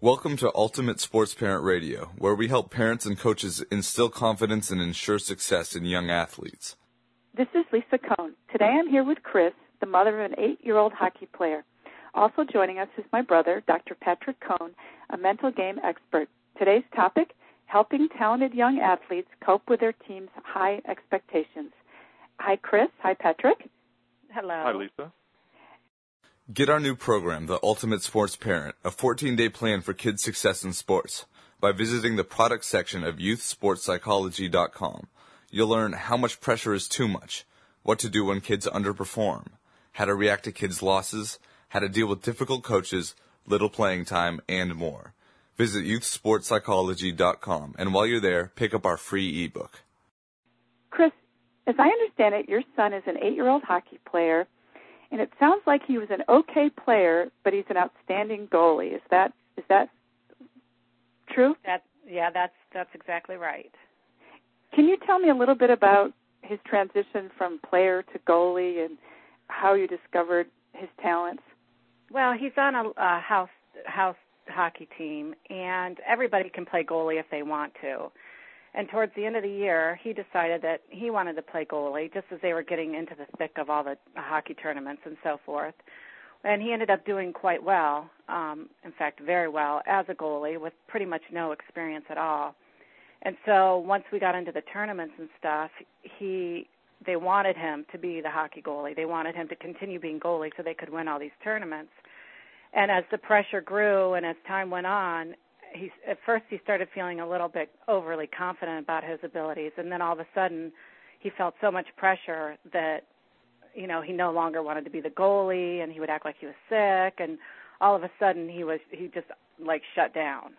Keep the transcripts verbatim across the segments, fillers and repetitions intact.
Welcome to Ultimate Sports Parent Radio, where we help parents and coaches instill confidence and ensure success in young athletes. This is Lisa Cohn. Today I'm here with Chris, the mother of an eight-year-old hockey player. Also joining us is my brother, Doctor Patrick Cohn, a mental game expert. Today's topic, helping talented young athletes cope with their team's high expectations. Hi, Chris. Hi, Patrick. Hello. Hi, Lisa. Get our new program, The Ultimate Sports Parent, a fourteen-day plan for kids' success in sports, by visiting the product section of youth sports psychology dot com. You'll learn how much pressure is too much, what to do when kids underperform, how to react to kids' losses, how to deal with difficult coaches, little playing time, and more. Visit youth sports psychology dot com, and while you're there, pick up our free ebook. Chris, as I understand it, your son is an eight-year-old hockey player, and it sounds like he was an okay player, but he's an outstanding goalie. Is that is that true? That yeah, that's that's exactly right. Can you tell me a little bit about his transition from player to goalie and how you discovered his talents? Well, he's on a, a house house hockey team, and everybody can play goalie if they want to. And towards the end of the year, he decided that he wanted to play goalie, just as they were getting into the thick of all the hockey tournaments and so forth. And he ended up doing quite well, um, in fact, very well, as a goalie with pretty much no experience at all. And so once we got into the tournaments and stuff, he they wanted him to be the hockey goalie. They wanted him to continue being goalie so they could win all these tournaments. And as the pressure grew and as time went on, he, at first he started feeling a little bit overly confident about his abilities, and then all of a sudden he felt so much pressure that, you know, he no longer wanted to be the goalie, and he would act like he was sick, and all of a sudden he was he just like shut down.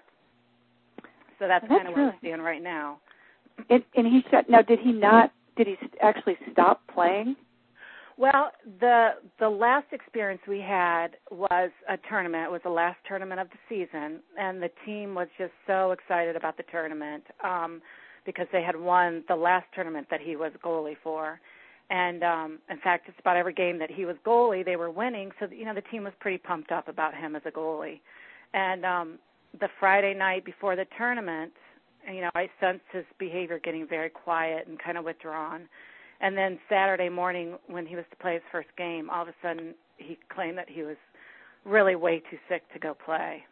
So that's, that's kind of what we're seeing right now. And, and he shut. Now, did he not? Did he actually stop playing? Well, the the last experience we had was a tournament. It was the last tournament of the season, and the team was just so excited about the tournament um, because they had won the last tournament that he was goalie for. And, um, in fact, just about every game that he was goalie, they were winning, so, you know, the team was pretty pumped up about him as a goalie. And um, the Friday night before the tournament, you know, I sensed his behavior getting very quiet and kind of withdrawn. And then Saturday morning, when he was to play his first game, all of a sudden he claimed that he was really way too sick to go play.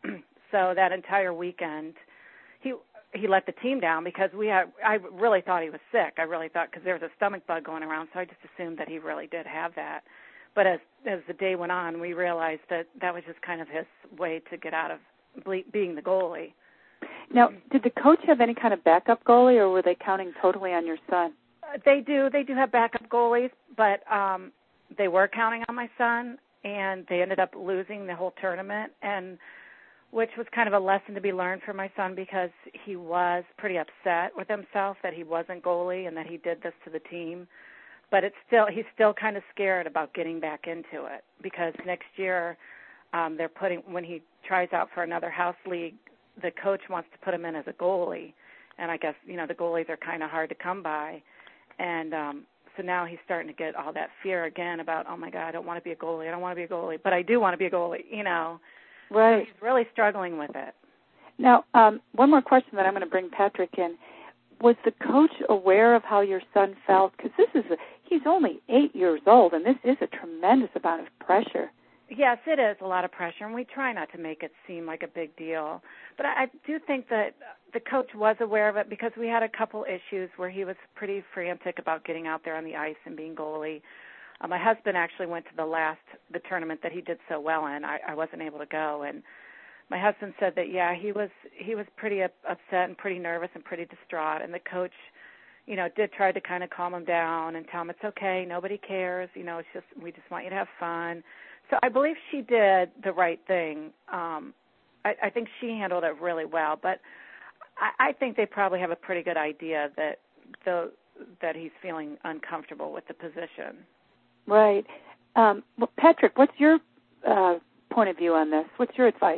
So that entire weekend, he he let the team down because we had. I really thought he was sick. I really thought because there was a stomach bug going around, so I just assumed that he really did have that. But as as the day went on, we realized that that was just kind of his way to get out of ble- being the goalie. Now, did the coach have any kind of backup goalie, or were they counting totally on your son? They do. They do have backup goalies, but um, they were counting on my son, and they ended up losing the whole tournament, and which was kind of a lesson to be learned for my son because he was pretty upset with himself that he wasn't goalie and that he did this to the team. But it's still he's still kind of scared about getting back into it because next year um, they're putting when he tries out for another house league, the coach wants to put him in as a goalie, and I guess you know the goalies are kind of hard to come by. And um, so now he's starting to get all that fear again about, oh, my God, I don't want to be a goalie. I don't want to be a goalie, but I do want to be a goalie, you know. Right. So he's really struggling with it. Now, um, one more question that I'm going to bring Patrick in. Was the coach aware of how your son felt? Because this is a, he's only eight years old, and this is a tremendous amount of pressure. Yes, it is a lot of pressure, and we try not to make it seem like a big deal. But I, I do think that the coach was aware of it because we had a couple issues where he was pretty frantic about getting out there on the ice and being goalie. Uh, my husband actually went to the last, the tournament that he did so well in. I, I wasn't able to go, and my husband said that, yeah, he was he was pretty up, upset and pretty nervous and pretty distraught, and the coach, you know, did try to kind of calm him down and tell him it's okay, nobody cares, you know, it's just, we just want you to have fun. So I believe she did the right thing. Um, I, I think she handled it really well, but I, I think they probably have a pretty good idea that the, that he's feeling uncomfortable with the position. Right. Um, well, Patrick, what's your uh, point of view on this? What's your advice?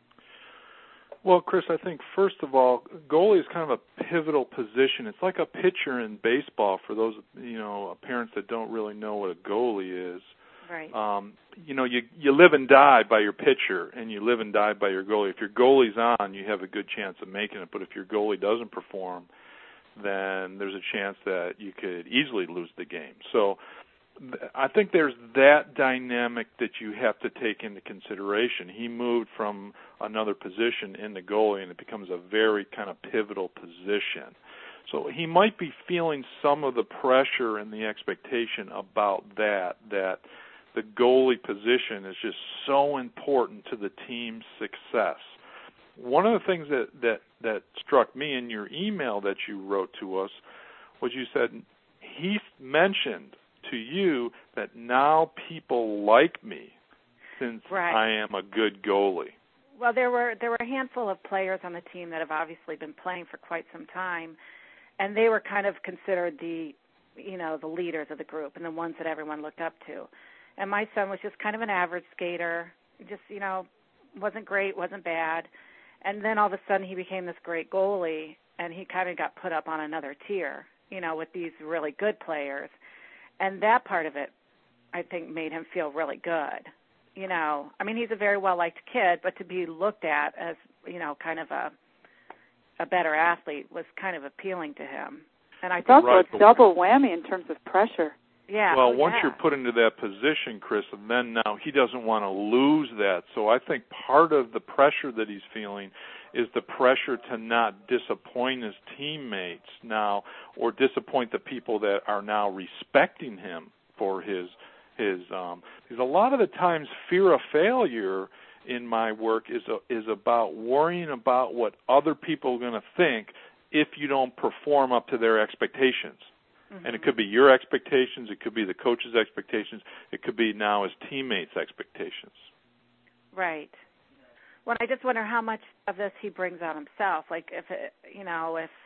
Well, Chris, I think first of all, goalie is kind of a pivotal position. It's like a pitcher in baseball for those, you know, parents that don't really know what a goalie is. Right. Um, you know, you you live and die by your pitcher, and you live and die by your goalie. If your goalie's on, you have a good chance of making it. But if your goalie doesn't perform, then there's a chance that you could easily lose the game. So I think there's that dynamic that you have to take into consideration. He moved from another position in the goalie, and it becomes a very kind of pivotal position. So he might be feeling some of the pressure and the expectation about that, that the goalie position is just so important to the team's success. One of the things that, that, that struck me in your email that you wrote to us was you said he mentioned to you that now people like me since right. I am a good goalie. Well, there were there were a handful of players on the team that have obviously been playing for quite some time, and they were kind of considered the, you know, the leaders of the group and the ones that everyone looked up to. And my son was just kind of an average skater, just, you know, wasn't great, wasn't bad. And then all of a sudden he became this great goalie, and he kind of got put up on another tier, you know, with these really good players. And that part of it, I think, made him feel really good. You know, I mean, he's a very well-liked kid, but to be looked at as, you know, kind of a a better athlete was kind of appealing to him. And I it's think also a double whammy in terms of pressure. Yeah. Well, oh, once yeah. you're put into that position, Chris, and then now he doesn't want to lose that. So I think part of the pressure that he's feeling is the pressure to not disappoint his teammates now, or disappoint the people that are now respecting him for his his. Um, because a lot of the times, fear of failure in my work is a, is about worrying about what other people are going to think if you don't perform up to their expectations. Mm-hmm. And it could be your expectations, it could be the coach's expectations, it could be now his teammates' expectations. Right. Well, I just wonder how much of this he brings on himself. Like, if it, you know, if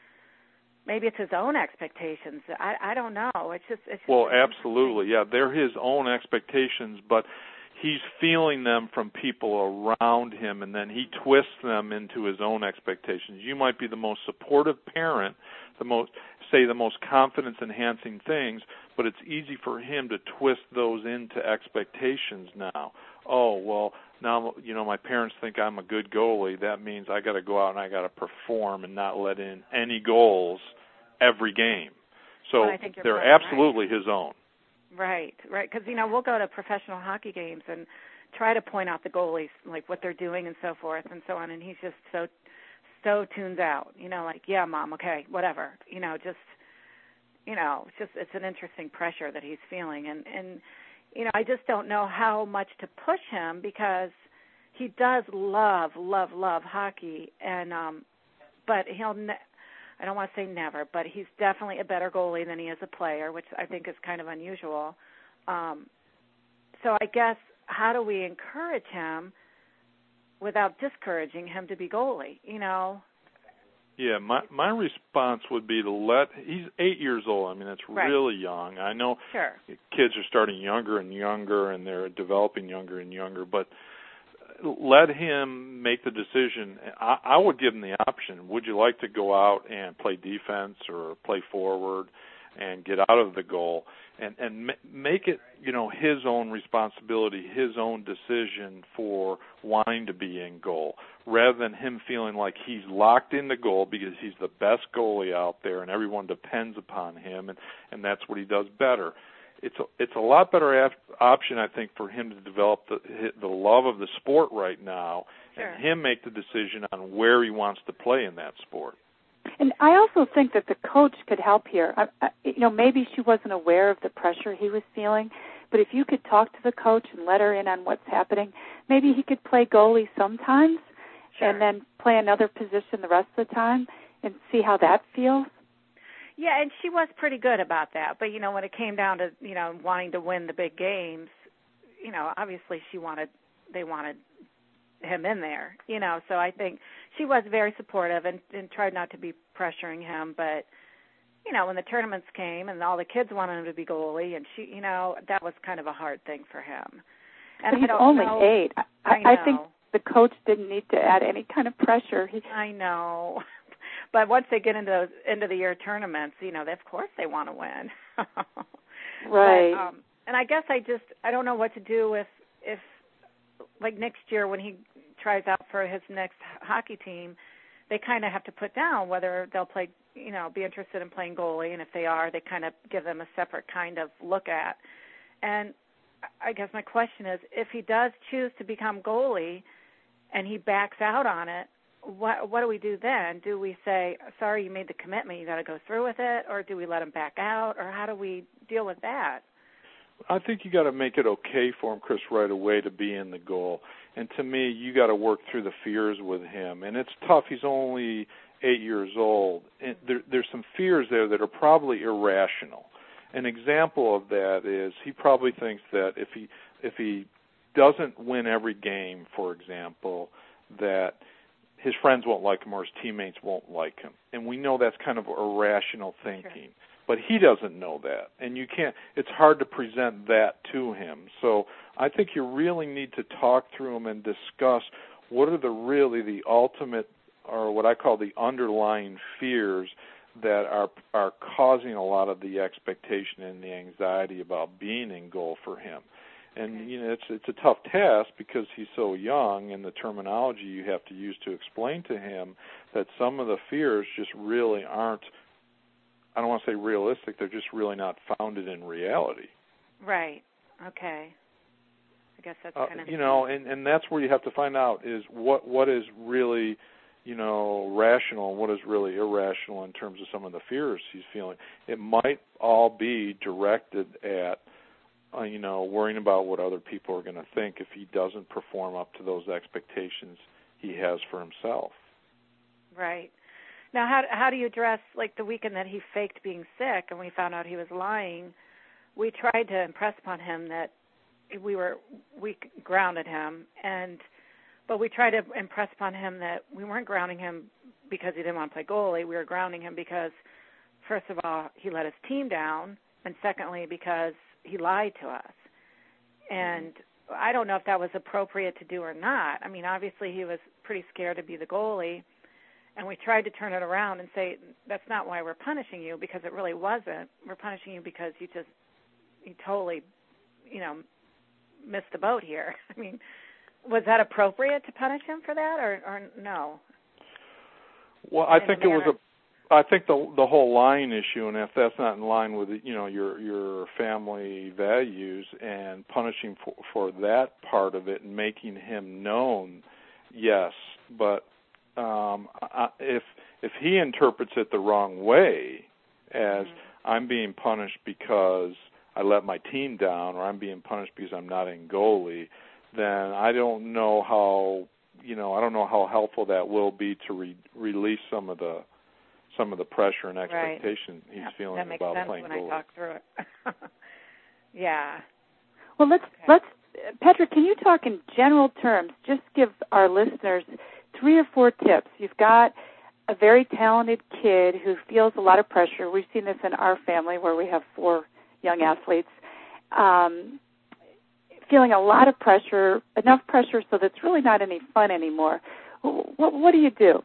maybe it's his own expectations. I I don't know. It's just it's just well, absolutely, yeah. They're his own expectations, but he's feeling them from people around him, and then he twists them into his own expectations. You might be the most supportive parent, the most say the most confidence-enhancing things, but it's easy for him to twist those into expectations now. Oh, well, now, you know, my parents think I'm a good goalie. That means I got to go out and I got to perform and not let in any goals every game. So well, they're right, absolutely right. his own. Right, right. Because, you know, we'll go to professional hockey games and try to point out the goalies, like what they're doing and so forth and so on, and he's just so so tuned out, you know, like, yeah, Mom, okay, whatever, you know, just, you know, it's just, it's an interesting pressure that he's feeling. And, and, you know, I just don't know how much to push him because he does love, love, love hockey. And, um, but he'll, ne- I don't want to say never, but he's definitely a better goalie than he is a player, which I think is kind of unusual. Um, so I guess, how do we encourage him without discouraging him to be goalie, you know? Yeah, my my response would be to let, he's eight years old. I mean, that's right. really young. I know sure. kids are starting younger and younger, and they're developing younger and younger, but let him make the decision. I, I would give him the option. Would you like to go out and play defense or play forward and get out of the goal? And and make it, you know, his own responsibility, his own decision for wanting to be in goal, rather than him feeling like he's locked in the goal because he's the best goalie out there and everyone depends upon him, and, and that's what he does better. It's a, it's a lot better af- option, I think, for him to develop the the love of the sport right now, sure. and him make the decision on where he wants to play in that sport. And I also think that the coach could help here. I, I, you know, maybe she wasn't aware of the pressure he was feeling, but if you could talk to the coach and let her in on what's happening, maybe he could play goalie sometimes sure. and then play another position the rest of the time and see how that feels. Yeah, and she was pretty good about that. But, you know, when it came down to, you know, wanting to win the big games, you know, obviously she wanted, they wanted him in there, you know, so I think she was very supportive and, and tried not to be pressuring him, but, you know, when the tournaments came and all the kids wanted him to be goalie, and she, you know, that was kind of a hard thing for him. And but he's I don't only know, eight. I, I, know. I think the coach didn't need to add any kind of pressure. He, I know. But once they get into those end of the year tournaments, you know, they, of course they want to win. right. But, um, and I guess I just I don't know what to do if if like next year when he tries out for his next hockey team, they kind of have to put down whether they'll play, you know, be interested in playing goalie, and if they are, they kind of give them a separate kind of look at. And I guess my question is, if he does choose to become goalie and he backs out on it, what what do we do then? Do we say, sorry, you made the commitment, you got to go through with it, or do we let him back out, or how do we deal with that? I think you got to make it okay for him, Chris, right away to be in the goal. And to me, you got to work through the fears with him. And it's tough. He's only eight years old. And there, there's some fears there that are probably irrational. An example of that is he probably thinks that if he if he doesn't win every game, for example, that his friends won't like him or his teammates won't like him. And we know that's kind of irrational thinking. Sure. But he doesn't know that, and you can't. It's hard to present that to him. So I think you really need to talk through him and discuss what are the really the ultimate, or what I call the underlying fears that are are causing a lot of the expectation and the anxiety about being in goal for him. And okay. you know, it's it's a tough task because he's so young, and the terminology you have to use to explain to him that some of the fears just really aren't, I don't want to say realistic, they're just really not founded in reality. Right. Okay. I guess that's uh, kind of... You know, and, and that's where you have to find out is what what is really, you know, rational and what is really irrational in terms of some of the fears he's feeling. It might all be directed at, uh, you know, worrying about what other people are going to think if he doesn't perform up to those expectations he has for himself. Right. Now, how how do you address, like, the weekend that he faked being sick and we found out he was lying? We tried to impress upon him that we were, we grounded him, and but we tried to impress upon him that we weren't grounding him because he didn't want to play goalie. We were grounding him because, first of all, he let his team down, and secondly, because he lied to us. And I don't know if that was appropriate to do or not. I mean, obviously he was pretty scared to be the goalie. And we tried to turn it around and say, that's not why we're punishing you, because it really wasn't. We're punishing you because you just, you totally, you know, missed the boat here. I mean, was that appropriate to punish him for that, or, or no? Well, I think it was a, I think the the whole lying issue, and if that's not in line with, you know, your your family values, and punishing for, for that part of it and making him known, yes, but Um, I, if if he interprets it the wrong way, as mm-hmm. I'm being punished because I let my team down, or I'm being punished because I'm not in goalie, then I don't know how you know I don't know how helpful that will be to re- release some of the some of the pressure and expectation right. he's yeah, feeling that makes about sense playing when goalie. I talk through it. Yeah. Well, let's okay. let's Patrick, can you talk in general terms? Just give our listeners three or four tips. You've got a very talented kid who feels a lot of pressure. We've seen this in our family where we have four young athletes, um, feeling a lot of pressure, enough pressure so that it's really not any fun anymore. What, what do you do?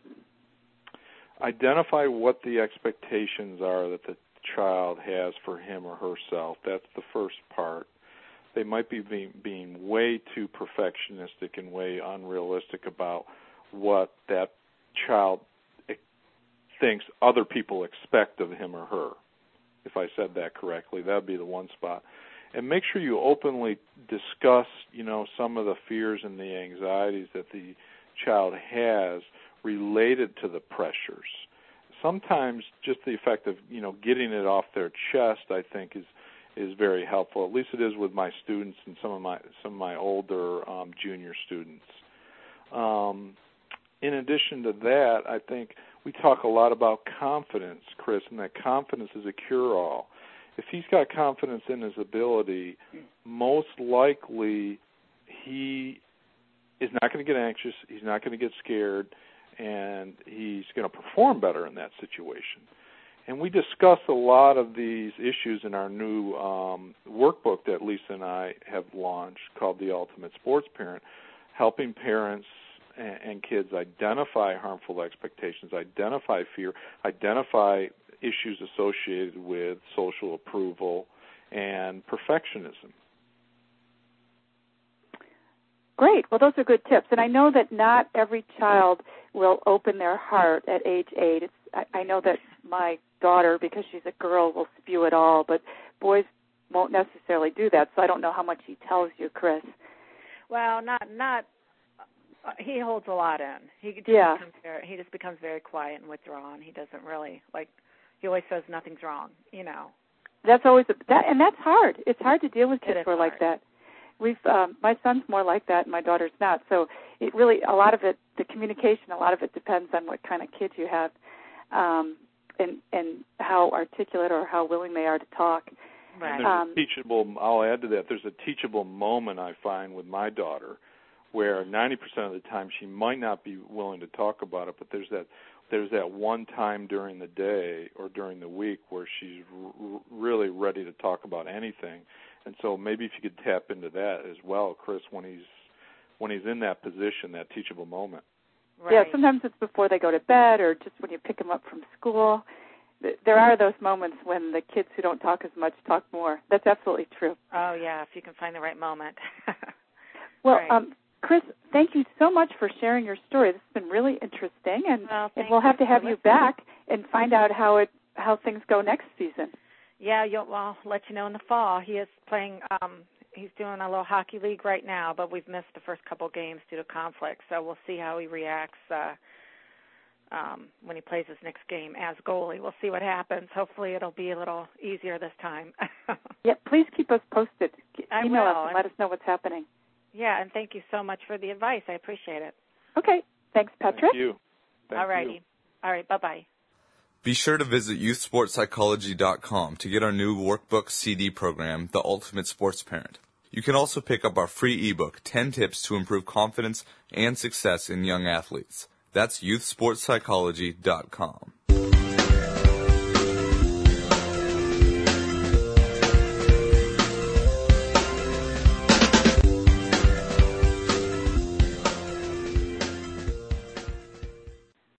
Identify what the expectations are that the child has for him or herself. That's the first part. They might be being, being way too perfectionistic and way unrealistic about what that child thinks other people expect of him or her. If I said that correctly, that would be the one spot. And make sure you openly discuss, you know, some of the fears and the anxieties that the child has related to the pressures. Sometimes just the effect of, you know, getting it off their chest, I think, is is very helpful. At least it is with my students and some of my some of my older um, junior students. Um, in addition to that, I think we talk a lot about confidence, Chris, and that confidence is a cure-all. If he's got confidence in his ability, most likely he is not going to get anxious, he's not going to get scared, and he's going to perform better in that situation. And we discuss a lot of these issues in our new um, workbook that Lisa and I have launched called The Ultimate Sports Parent, helping parents and, and kids identify harmful expectations, identify fear, identify issues associated with social approval and perfectionism. Great. Well, those are good tips. And I know that not every child will open their heart at age eight. It's, I, I know that my daughter, because she's a girl, will spew it all, but boys won't necessarily do that. So I don't know how much he tells you, Chris. Well, not not. Uh, he holds a lot in. He just yeah. becomes very, he just becomes very quiet and withdrawn. He doesn't really like. He always says nothing's wrong. You know. That's always a, that, and that's hard. It's hard to deal with kids who are hard. like that. We've um, my son's more like that, and my daughter's not. So it really, a lot of it, the communication, a lot of it depends on what kind of kids you have, um, and and how articulate or how willing they are to talk. Right. And there's Um, a teachable. I'll add to that. There's a teachable moment I find with my daughter, where ninety percent of the time she might not be willing to talk about it, but there's that there's that one time during the day or during the week where she's r- really ready to talk about anything. And so maybe if you could tap into that as well, Chris, when he's when he's in that position, that teachable moment. Right. Yeah, sometimes it's before they go to bed or just when you pick them up from school. There are those moments when the kids who don't talk as much talk more. That's absolutely true. Oh, yeah, if you can find the right moment. Well, right. um, Chris, thank you so much for sharing your story. This has been really interesting, and, well, and we'll have to have you back and find out how it how things go next season. Yeah, you'll, well, I'll let you know in the fall. He is playing, um, he's doing a little hockey league right now, but we've missed the first couple games due to conflict, so we'll see how he reacts uh, um, when he plays his next game as goalie. We'll see what happens. Hopefully it'll be a little easier this time. Yeah, please keep us posted. I Email will. us and let us know what's happening. Yeah, and thank you so much for the advice. I appreciate it. Okay. Thanks, Patrick. Thank you. Thank All righty. you. All right, bye-bye. Be sure to visit youth sports psychology dot com to get our new workbook C D program, The Ultimate Sports Parent. You can also pick up our free ebook, ten Tips to Improve Confidence and Success in Young Athletes. That's youth sports psychology dot com.